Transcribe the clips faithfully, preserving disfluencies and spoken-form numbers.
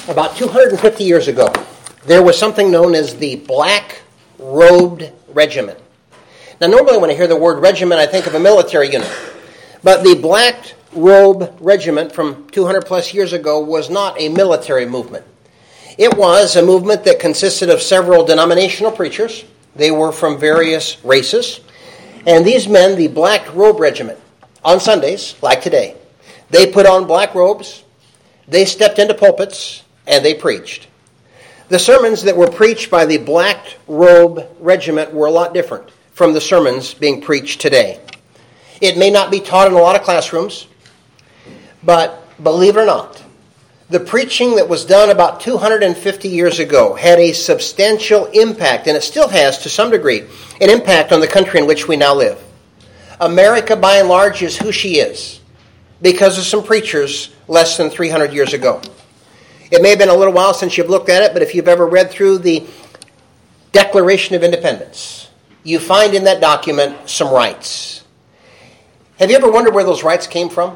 About two hundred fifty years ago, there was something known as the Black-Robed Regiment. Now, normally when I hear the word regiment, I think of a military unit. But the Black-Robe Regiment from two hundred plus years ago was not a military movement. It was a movement that consisted of several denominational preachers. They were from various races. And these men, the Black-Robe Regiment, on Sundays, like today, they put on black robes, they stepped into pulpits, and they preached. The sermons that were preached by the Black-Robe Regiment were a lot different from the sermons being preached today. It may not be taught in a lot of classrooms, but believe it or not, the preaching that was done about two hundred fifty years ago had a substantial impact, and it still has to some degree, an impact on the country in which we now live. America, by and large, is who she is because of some preachers less than three hundred years ago. It may have been a little while since you've looked at it, but if you've ever read through the Declaration of Independence, you find in that document some rights. Have you ever wondered where those rights came from?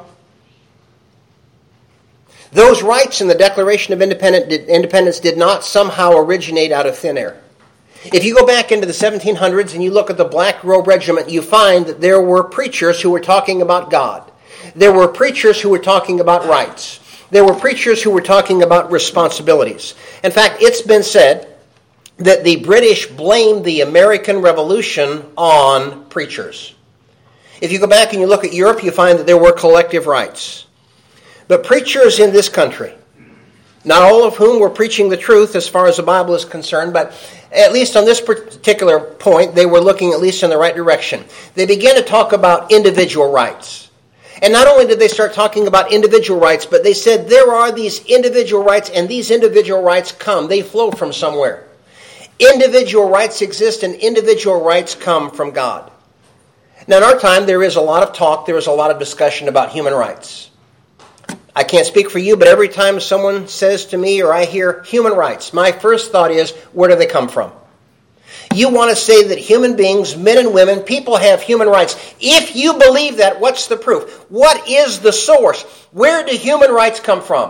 Those rights in the Declaration of Independence did not somehow originate out of thin air. If you go back into the seventeen hundreds and you look at the Black-Robe Regiment, you find that there were preachers who were talking about God. There were preachers who were talking about rights. There were preachers who were talking about responsibilities. In fact, it's been said that the British blamed the American Revolution on preachers. If you go back and you look at Europe, you find that there were collective rights. But preachers in this country, not all of whom were preaching the truth as far as the Bible is concerned, but at least on this particular point, they were looking at least in the right direction. They began to talk about individual rights. And not only did they start talking about individual rights, but they said there are these individual rights, and these individual rights come. They flow from somewhere. Individual rights exist, and individual rights come from God. Now, in our time, there is a lot of talk, there is a lot of discussion about human rights. I can't speak for you, but every time someone says to me or I hear human rights, my first thought is, where do they come from? You want to say that human beings, men and women, people have human rights. If you believe that, what's the proof? What is the source? Where do human rights come from?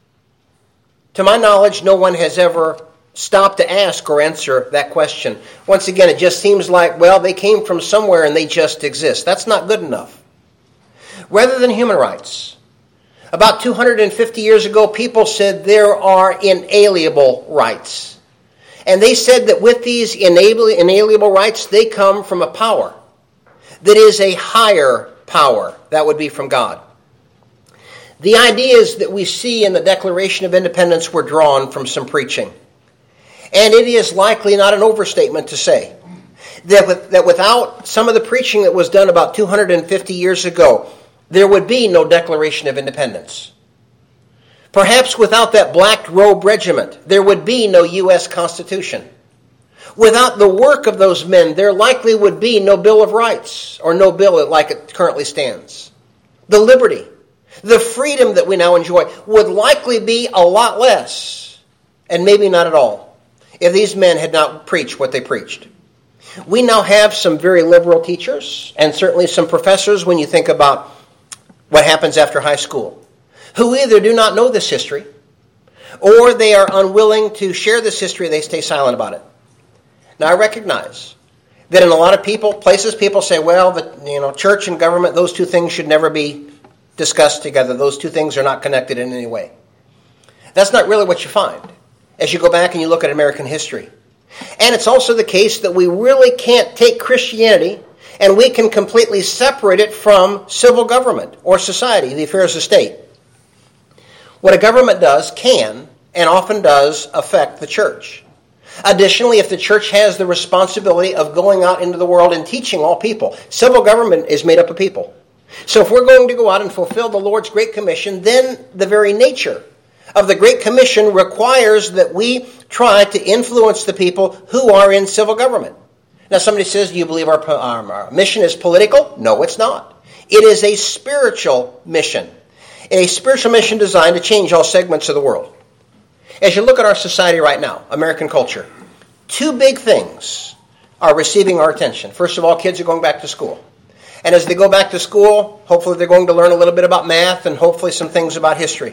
To my knowledge, no one has ever stopped to ask or answer that question. Once again, it just seems like, well, they came from somewhere and they just exist. That's not good enough. Rather than human rights, about two hundred fifty years ago, people said there are inalienable rights. And they said that with these inalienable rights, they come from a power that is a higher power. That would be from God. The ideas that we see in the Declaration of Independence were drawn from some preaching. And it is likely not an overstatement to say that, with, that without some of the preaching that was done about two hundred fifty years ago, there would be no Declaration of Independence. Perhaps without that Black-Robe Regiment, there would be no U S Constitution. Without the work of those men, there likely would be no Bill of Rights, or no bill like it currently stands. The liberty, the freedom that we now enjoy would likely be a lot less, and maybe not at all, if these men had not preached what they preached. We now have some very liberal teachers, and certainly some professors when you think about what happens after high school, who either do not know this history, or they are unwilling to share this history, they stay silent about it. Now, I recognize that in a lot of people, places, people say, well, the you know, church and government, those two things should never be discussed together. Those two things are not connected in any way. That's not really what you find as you go back and you look at American history. And it's also the case that we really can't take Christianity and we can completely separate it from civil government or society, the affairs of state. What a government does can, and often does, affect the church. Additionally, if the church has the responsibility of going out into the world and teaching all people, civil government is made up of people. So if we're going to go out and fulfill the Lord's Great Commission, then the very nature of the Great Commission requires that we try to influence the people who are in civil government. Now somebody says, do you believe our, our, our mission is political? No, it's not. It is a spiritual mission. A spiritual mission designed to change all segments of the world. As you look at our society right now, American culture, two big things are receiving our attention. First of all, kids are going back to school. And as they go back to school, hopefully they're going to learn a little bit about math and hopefully some things about history.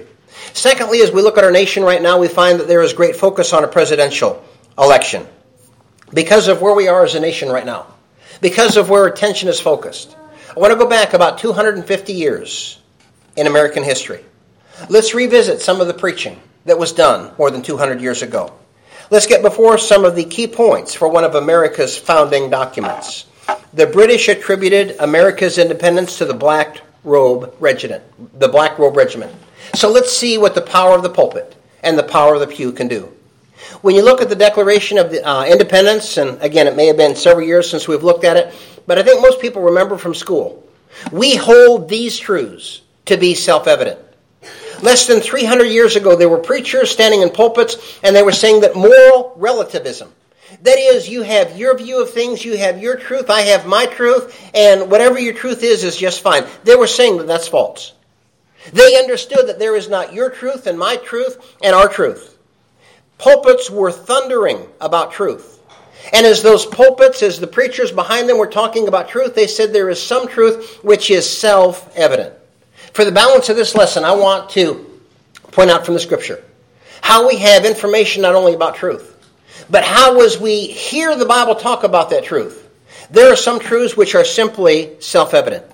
Secondly, as we look at our nation right now, we find that there is great focus on a presidential election because of where we are as a nation right now, because of where attention is focused. I want to go back about two hundred fifty years in American history. Let's revisit some of the preaching that was done more than two hundred years ago. Let's get before some of the key points for one of America's founding documents. The British attributed America's independence to the Black Robe Regiment, the Black Robe Regiment. So let's see what the power of the pulpit and the power of the pew can do. When you look at the Declaration of the, uh, Independence, and again, it may have been several years since we've looked at it, but I think most people remember from school. We hold these truths to be self-evident. Less than three hundred years ago, there were preachers standing in pulpits, and they were saying that moral relativism, that is, you have your view of things, you have your truth, I have my truth, and whatever your truth is, is just fine. They were saying that that's false. They understood that there is not your truth and my truth and our truth. Pulpits were thundering about truth. And as those pulpits, as the preachers behind them were talking about truth, they said there is some truth which is self-evident. For the balance of this lesson, I want to point out from the Scripture how we have information not only about truth, but how as we hear the Bible talk about that truth, there are some truths which are simply self-evident.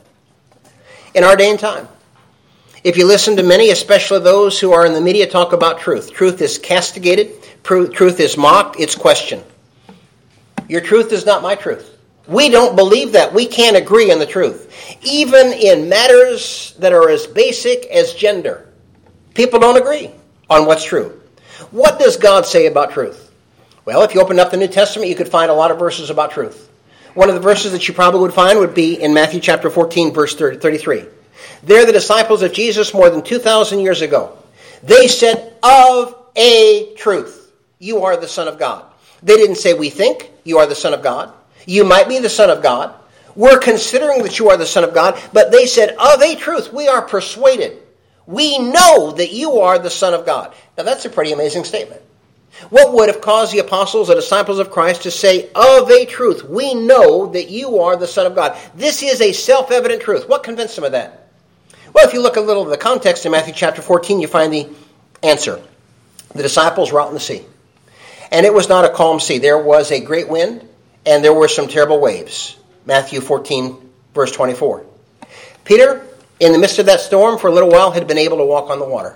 In our day and time, if you listen to many, especially those who are in the media, talk about truth, truth is castigated, truth is mocked, it's questioned. Your truth is not my truth. We don't believe that. We can't agree on the truth. Even in matters that are as basic as gender, people don't agree on what's true. What does God say about truth? Well, if you open up the New Testament, you could find a lot of verses about truth. One of the verses that you probably would find would be in Matthew chapter fourteen, verse thirty-three. They're the disciples of Jesus more than two thousand years ago. They said, of a truth, you are the Son of God. They didn't say, we think you are the Son of God. You might be the Son of God. We're considering that you are the Son of God. But they said, of a truth, we are persuaded. We know that you are the Son of God. Now that's a pretty amazing statement. What would have caused the apostles, the disciples of Christ, to say, of a truth, we know that you are the Son of God? This is a self-evident truth. What convinced them of that? Well, if you look a little at the context in Matthew chapter fourteen, you find the answer. The disciples were out in the sea. And it was not a calm sea. There was a great wind, and there were some terrible waves. Matthew fourteen, verse twenty-four. Peter, in the midst of that storm, for a little while, had been able to walk on the water.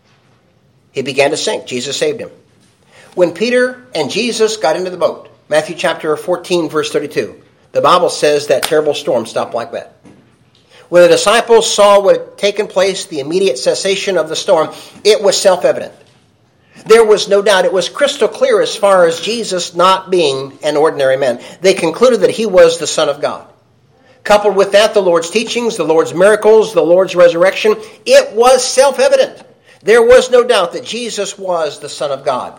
He began to sink. Jesus saved him. When Peter and Jesus got into the boat, Matthew chapter fourteen, verse thirty-two, the Bible says that terrible storm stopped like that. When the disciples saw what had taken place, the immediate cessation of the storm, it was self-evident. There was no doubt. It was crystal clear as far as Jesus not being an ordinary man. They concluded that he was the Son of God. Coupled with that, the Lord's teachings, the Lord's miracles, the Lord's resurrection, it was self-evident. There was no doubt that Jesus was the Son of God.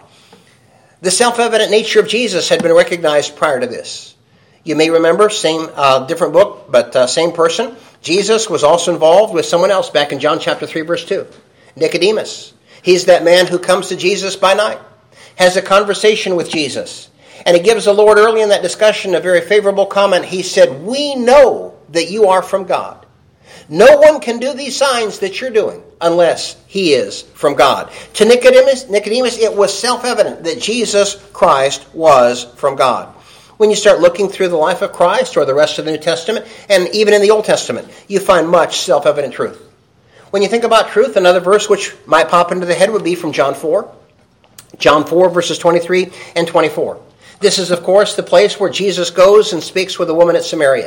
The self-evident nature of Jesus had been recognized prior to this. You may remember, same uh, different book, but uh, same person. Jesus was also involved with someone else back in John chapter three, verse two. Nicodemus. He's that man who comes to Jesus by night, has a conversation with Jesus. And he gives the Lord early in that discussion a very favorable comment. He said, we know that you are from God. No one can do these signs that you're doing unless he is from God. To Nicodemus, Nicodemus, it was self-evident that Jesus Christ was from God. When you start looking through the life of Christ or the rest of the New Testament, and even in the Old Testament, you find much self-evident truth. When you think about truth, another verse which might pop into the head would be from John four. John four, verses twenty-three and twenty-four. This is, of course, the place where Jesus goes and speaks with a woman at Samaria.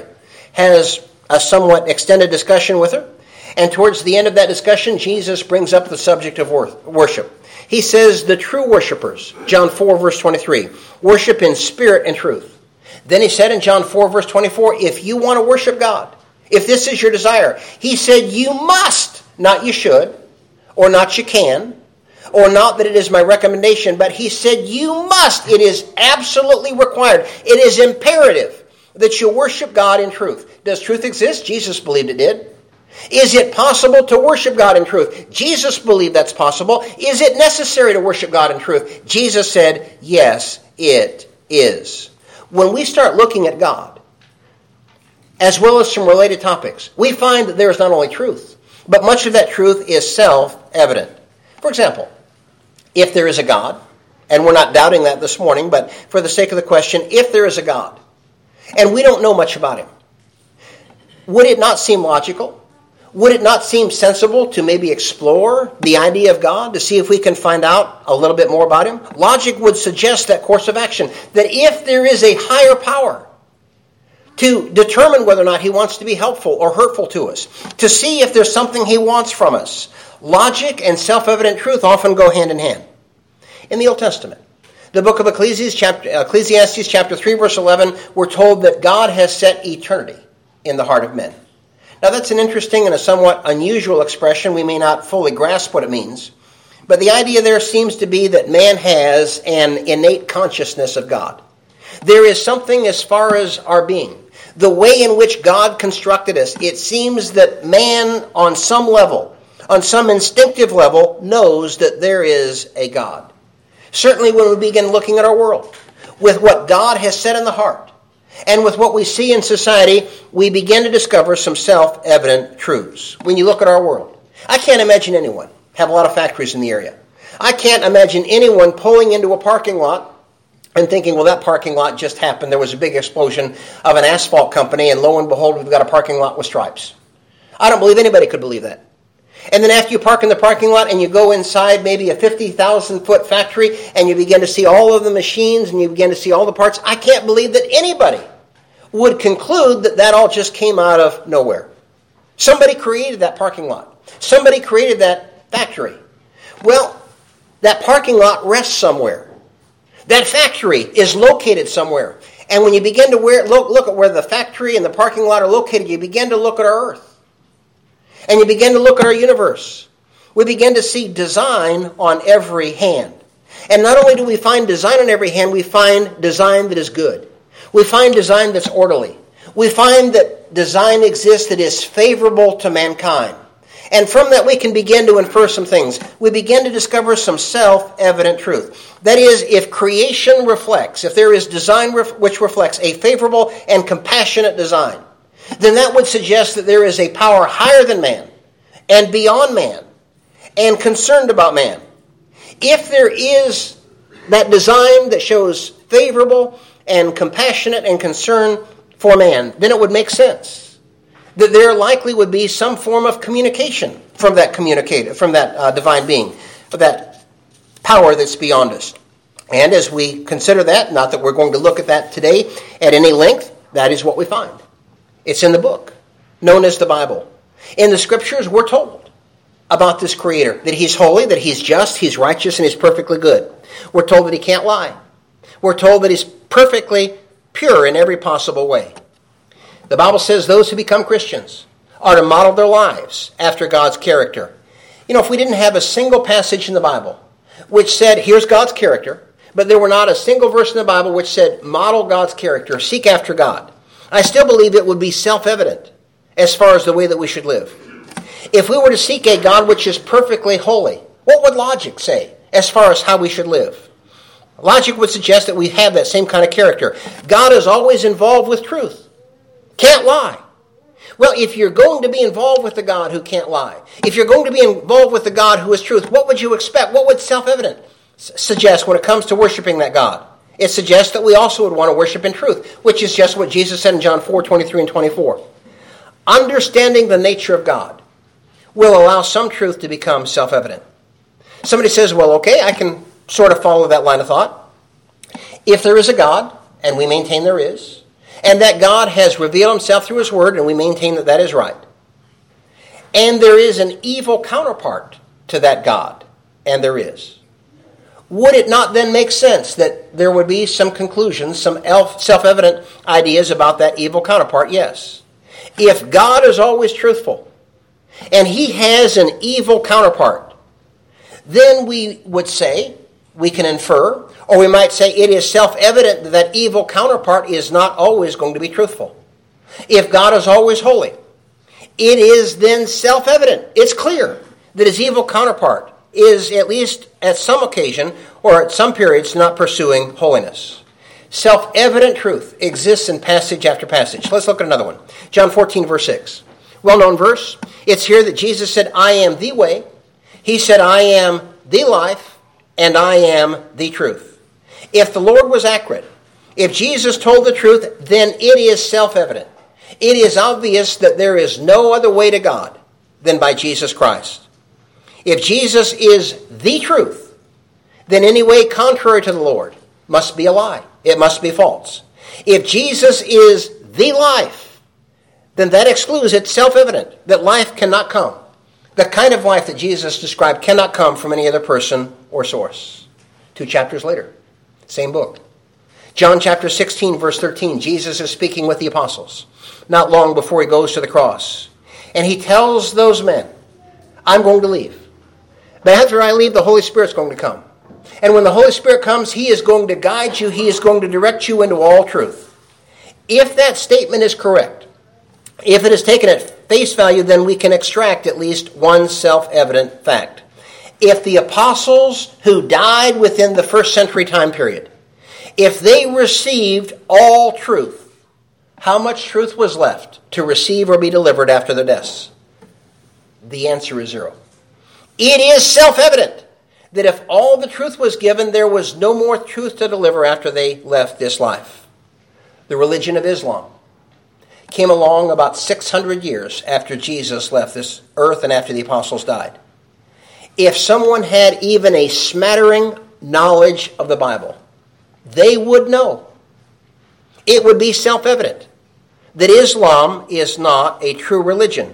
Has a somewhat extended discussion with her. And towards the end of that discussion, Jesus brings up the subject of worship. He says, the true worshipers, John four, verse twenty-three, worship in spirit and truth. Then he said in John four, verse twenty-four, if you want to worship God, if this is your desire, he said, you must. Not you should, or not you can, or not that it is my recommendation, but he said you must. It is absolutely required. It is imperative that you worship God in truth. Does truth exist? Jesus believed it did. Is it possible to worship God in truth? Jesus believed that's possible. Is it necessary to worship God in truth? Jesus said, yes, it is. When we start looking at God, as well as some related topics, we find that there is not only truth, but much of that truth is self-evident. For example, if there is a God, and we're not doubting that this morning, but for the sake of the question, if there is a God, and we don't know much about him, would it not seem logical? Would it not seem sensible to maybe explore the idea of God to see if we can find out a little bit more about him? Logic would suggest that course of action, that if there is a higher power to determine whether or not he wants to be helpful or hurtful to us, to see if there's something he wants from us, logic and self-evident truth often go hand in hand. In the Old Testament, the book of Ecclesiastes chapter, Ecclesiastes chapter three, verse eleven, we're told that God has set eternity in the heart of men. Now that's an interesting and a somewhat unusual expression. We may not fully grasp what it means. But the idea there seems to be that man has an innate consciousness of God. There is something as far as our being, the way in which God constructed us. It seems that man on some level, on some instinctive level, knows that there is a God. Certainly when we begin looking at our world, with what God has set in the heart, and with what we see in society, we begin to discover some self-evident truths. When you look at our world, I can't imagine anyone have a lot of factories in the area. I can't imagine anyone pulling into a parking lot and thinking, well, that parking lot just happened. There was a big explosion of an asphalt company, and lo and behold, we've got a parking lot with stripes. I don't believe anybody could believe that. And then after you park in the parking lot and you go inside maybe a fifty thousand foot factory and you begin to see all of the machines and you begin to see all the parts, I can't believe that anybody would conclude that that all just came out of nowhere. Somebody created that parking lot. Somebody created that factory. Well, that parking lot rests somewhere. That factory is located somewhere. And when you begin to look, look at where the factory and the parking lot are located, you begin to look at our earth. And you begin to look at our universe. We begin to see design on every hand. And not only do we find design on every hand, we find design that is good. We find design that's orderly. We find that design exists that is favorable to mankind. And from that we can begin to infer some things. We begin to discover some self-evident truth. That is, if creation reflects, if there is design which reflects a favorable and compassionate design, then that would suggest that there is a power higher than man and beyond man and concerned about man. If there is that design that shows favorable and compassionate and concern for man, then it would make sense that there likely would be some form of communication from that communicator, from that uh, divine being, of that power that's beyond us. And as we consider that, not that we're going to look at that today at any length, that is what we find. It's in the book, known as the Bible. In the Scriptures, we're told about this Creator, that He's holy, that He's just, He's righteous, and He's perfectly good. We're told that He can't lie. We're told that He's perfectly pure in every possible way. The Bible says those who become Christians are to model their lives after God's character. You know, if we didn't have a single passage in the Bible which said, here's God's character, but there were not a single verse in the Bible which said, model God's character, seek after God, I still believe it would be self-evident as far as the way that we should live. If we were to seek a God which is perfectly holy, what would logic say as far as how we should live? Logic would suggest that we have that same kind of character. God is always involved with truth. Can't lie. Well, if you're going to be involved with the God who can't lie, if you're going to be involved with the God who is truth, what would you expect? What would self-evident suggest when it comes to worshiping that God? It suggests that we also would want to worship in truth, which is just what Jesus said in John four, twenty-three and twenty-four. Understanding the nature of God will allow some truth to become self-evident. Somebody says, well, okay, I can sort of follow that line of thought. If there is a God, and we maintain there is, and that God has revealed Himself through His Word, and we maintain that that is right, and there is an evil counterpart to that God, and there is, would it not then make sense that there would be some conclusions, some self-evident ideas about that evil counterpart? Yes. If God is always truthful, and He has an evil counterpart, then we would say, we can infer, or we might say it is self-evident that that evil counterpart is not always going to be truthful. If God is always holy, it is then self-evident, it's clear that His evil counterpart is, at least at some occasion, or at some periods, not pursuing holiness. Self-evident truth exists in passage after passage. Let's look at another one. John fourteen, verse six. Well-known verse. It's here that Jesus said, I am the way. He said, I am the life and I am the truth. If the Lord was accurate, if Jesus told the truth, then it is self-evident. It is obvious that there is no other way to God than by Jesus Christ. If Jesus is the truth, then any way contrary to the Lord must be a lie. It must be false. If Jesus is the life, then that excludes, it's self-evident that life cannot come. The kind of life that Jesus described cannot come from any other person or source. Two chapters later, same book. John chapter sixteen, verse thirteen, Jesus is speaking with the apostles not long before he goes to the cross. And he tells those men, I'm going to leave. But after I leave, the Holy Spirit's going to come. And when the Holy Spirit comes, he is going to guide you. He is going to direct you into all truth. If that statement is correct, if it is taken at face value, then we can extract at least one self-evident fact. If the apostles who died within the first century time period, if they received all truth, how much truth was left to receive or be delivered after their deaths? The answer is zero. It is self-evident that if all the truth was given, there was no more truth to deliver after they left this life. The religion of Islam came along about six hundred years after Jesus left this earth and after the apostles died. If someone had even a smattering knowledge of the Bible, they would know. It would be self-evident that Islam is not a true religion.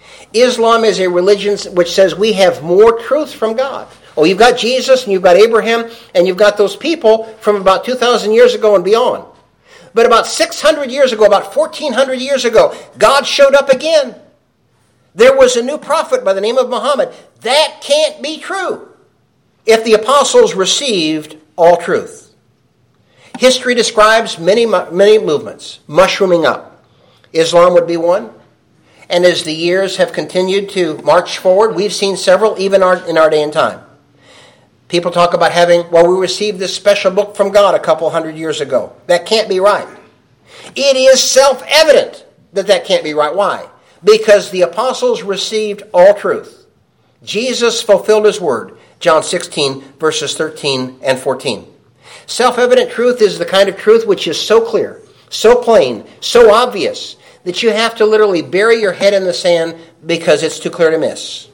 Islam is a religion which says we have more truth from God. Oh, you've got Jesus and you've got Abraham and you've got those people from about two thousand years ago and beyond. But about six hundred years ago, about fourteen hundred years ago, God showed up again. There was a new prophet by the name of Muhammad. That can't be true if the apostles received all truth. History describes many, many movements mushrooming up. Islam would be one. And as the years have continued to march forward, we've seen several even our, in our day and time. People talk about having, well, we received this special book from God a couple hundred years ago. That can't be right. It is self-evident that that can't be right. Why? Because the apostles received all truth. Jesus fulfilled his word. John sixteen, verses thirteen and fourteen. Self-evident truth is the kind of truth which is so clear, so plain, so obvious, that you have to literally bury your head in the sand because it's too clear to miss.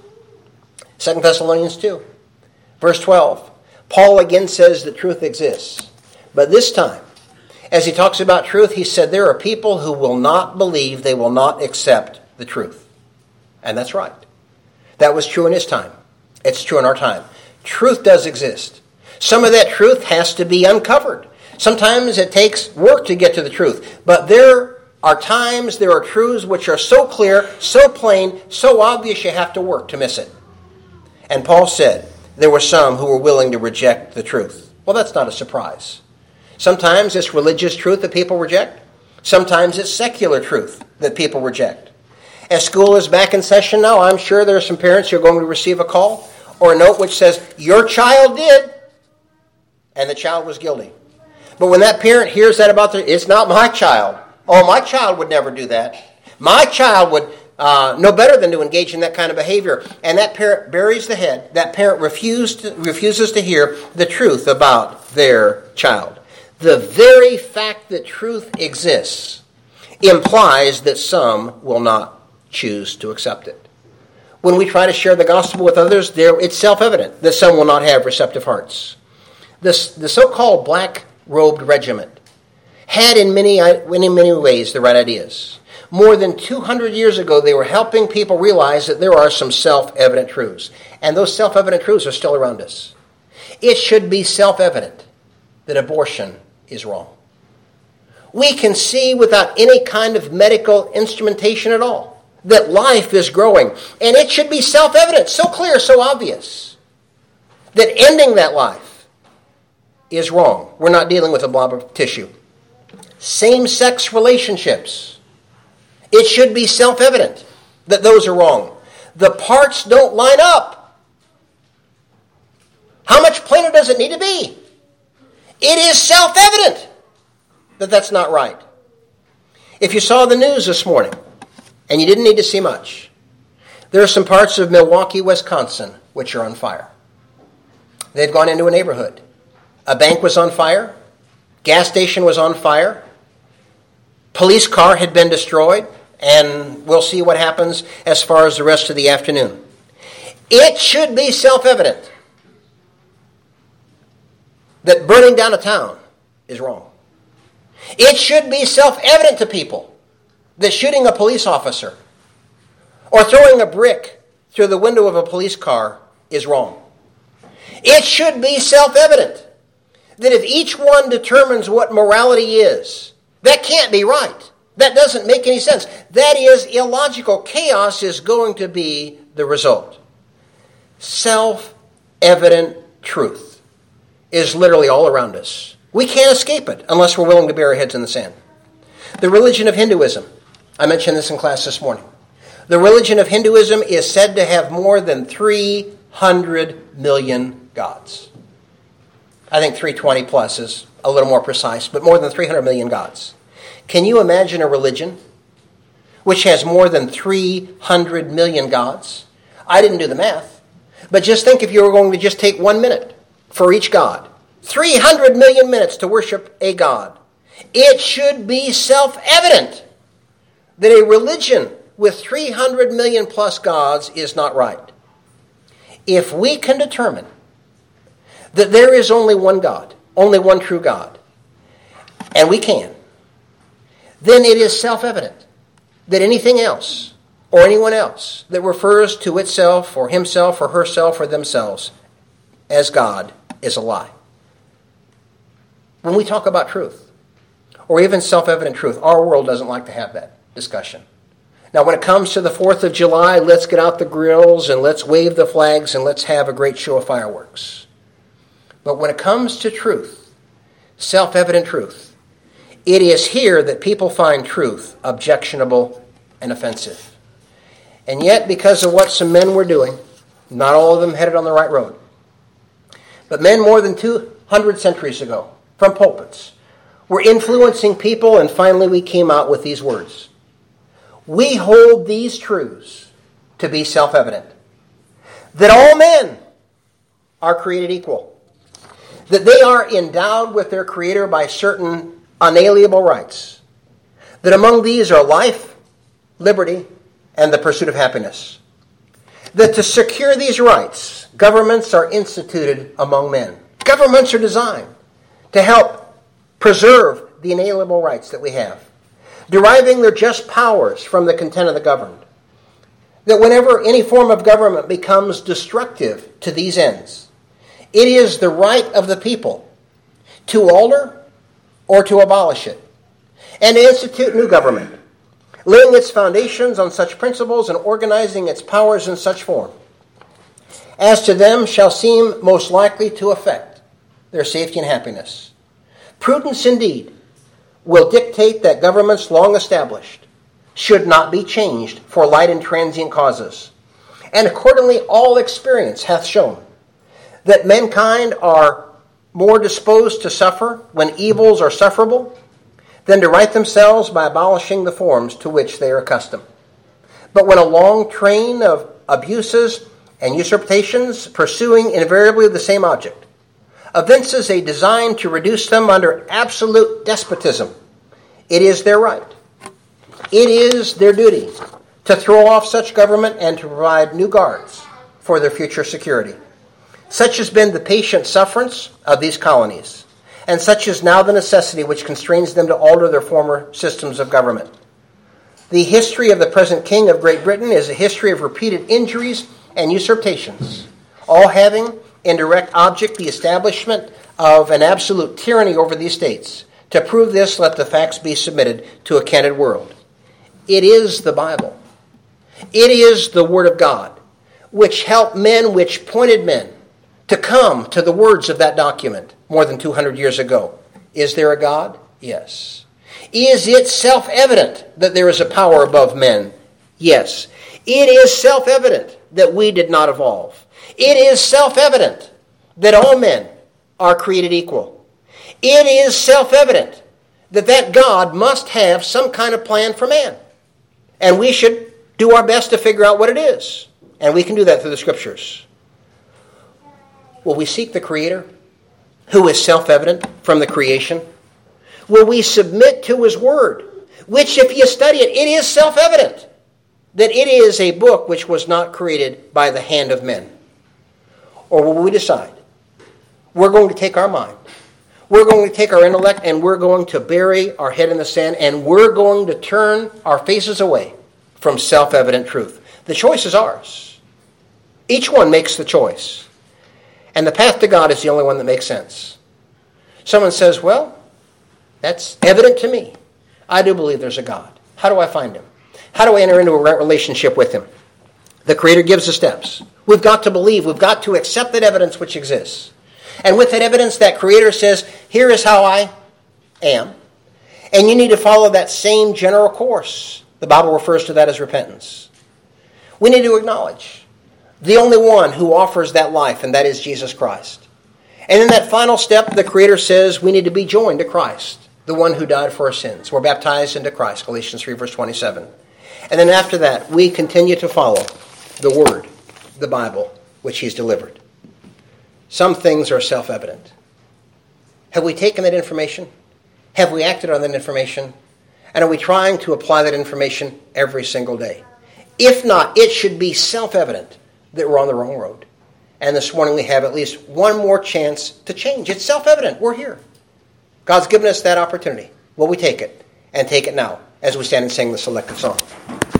Second Thessalonians two, verse twelve. Paul again says that truth exists. But this time, as he talks about truth, he said there are people who will not believe, they will not accept the truth. And that's right. That was true in his time. It's true in our time. Truth does exist. Some of that truth has to be uncovered. Sometimes it takes work to get to the truth. But there are times, there are truths which are so clear, so plain, so obvious you have to work to miss it. And Paul said there were some who were willing to reject the truth. Well, that's not a surprise. Sometimes it's religious truth that people reject. Sometimes it's secular truth that people reject. As school is back in session now, I'm sure there are some parents who are going to receive a call or a note which says, your child did, and the child was guilty. But when that parent hears that about their, it's not my child. Oh, my child would never do that. My child would uh, know better than to engage in that kind of behavior. And that parent buries the head. That parent refused to, refuses to hear the truth about their child. The very fact that truth exists implies that some will not choose to accept it. When we try to share the gospel with others, there, it's self-evident that some will not have receptive hearts. This, the so-called black-robed regiment had in many, in many ways the right ideas. More than two hundred years ago, they were helping people realize that there are some self-evident truths. And those self-evident truths are still around us. It should be self-evident that abortion is wrong. We can see without any kind of medical instrumentation at all that life is growing. And it should be self-evident, so clear, so obvious, that ending that life is wrong. We're not dealing with a blob of tissue. Same-sex relationships. It should be self-evident that those are wrong. The parts don't line up. How much plainer does it need to be? It is self-evident that that's not right. If you saw the news this morning, and you didn't need to see much, there are some parts of Milwaukee, Wisconsin, which are on fire. They've gone into a neighborhood. A bank was on fire. Gas station was on fire. Police car had been destroyed. And we'll see what happens as far as the rest of the afternoon. It should be self-evident that burning down a town is wrong. It should be self-evident to people that shooting a police officer or throwing a brick through the window of a police car is wrong. It should be self-evident that if each one determines what morality is, that can't be right. That doesn't make any sense. That is illogical. Chaos is going to be the result. Self-evident truth is literally all around us. We can't escape it unless we're willing to bury our heads in the sand. The religion of Hinduism. I mentioned this in class this morning. The religion of Hinduism is said to have more than three hundred million gods. I think three hundred twenty plus is a little more precise, but more than three hundred million gods. Can you imagine a religion which has more than three hundred million gods? I didn't do the math, but just think if you were going to just take one minute for each god. three hundred million minutes to worship a god. It should be self-evident that a religion with three hundred million plus gods is not right. If we can determine that there is only one God, only one true God, and we can, then it is self-evident that anything else or anyone else that refers to itself or himself or herself or themselves as God is a lie. When we talk about truth, or even self-evident truth, our world doesn't like to have that discussion. Now, when it comes to the fourth of July, let's get out the grills and let's wave the flags and let's have a great show of fireworks. But when it comes to truth, self-evident truth, it is here that people find truth objectionable and offensive. And yet, because of what some men were doing, not all of them headed on the right road, but men more than two hundred centuries ago, from pulpits, were influencing people, and finally we came out with these words. We hold these truths to be self-evident. That all men are created equal. That they are endowed with their Creator by certain unalienable rights. That among these are life, liberty, and the pursuit of happiness. That to secure these rights, governments are instituted among men. Governments are designed to help preserve the inalienable rights that we have, deriving their just powers from the content of the governed. That whenever any form of government becomes destructive to these ends, it is the right of the people to alter or to abolish it, and to institute new government, laying its foundations on such principles and organizing its powers in such form as to them shall seem most likely to affect their safety and happiness. Prudence indeed will dictate that governments long established should not be changed for light and transient causes. And accordingly all experience hath shown that mankind are more disposed to suffer when evils are sufferable than to right themselves by abolishing the forms to which they are accustomed. But when a long train of abuses and usurpations pursuing invariably the same object evinces a design to reduce them under absolute despotism, it is their right, it is their duty to throw off such government and to provide new guards for their future security. Such has been the patient sufferance of these colonies, and such is now the necessity which constrains them to alter their former systems of government. The history of the present King of Great Britain is a history of repeated injuries and usurpations, all having in direct object the establishment of an absolute tyranny over the estates. To prove this, let the facts be submitted to a candid world. It is the Bible. It is the Word of God, which helped men, which pointed men to come to the words of that document more than two hundred years ago. Is there a God? Yes. Is it self-evident that there is a power above men? Yes. It is self-evident that we did not evolve. It is self-evident that all men are created equal. It is self-evident that that God must have some kind of plan for man. And we should do our best to figure out what it is. And we can do that through the Scriptures. Will we seek the Creator, who is self-evident from the creation? Will we submit to His Word, which, if you study it, it is self-evident that it is a book which was not created by the hand of men? Or will we decide we're going to take our mind, we're going to take our intellect, and we're going to bury our head in the sand, and we're going to turn our faces away from self-evident truth? The choice is ours. Each one makes the choice. And the path to God is the only one that makes sense. Someone says, well, that's evident to me. I do believe there's a God. How do I find Him? How do I enter into a right relationship with Him? The Creator gives the steps. We've got to believe. We've got to accept that evidence which exists. And with that evidence, that Creator says, here is how I am. And you need to follow that same general course. The Bible refers to that as repentance. We need to acknowledge the only one who offers that life, and that is Jesus Christ. And in that final step, the Creator says we need to be joined to Christ, the one who died for our sins. We're baptized into Christ, Galatians three, verse twenty-seven. And then after that, we continue to follow the Word, the Bible, which He's delivered. Some things are self-evident. Have we taken that information? Have we acted on that information? And are we trying to apply that information every single day? If not, it should be self-evident that we're on the wrong road. And this morning we have at least one more chance to change. It's self-evident. We're here. God's given us that opportunity. Will we take it? And take it now as we stand and sing the selected song.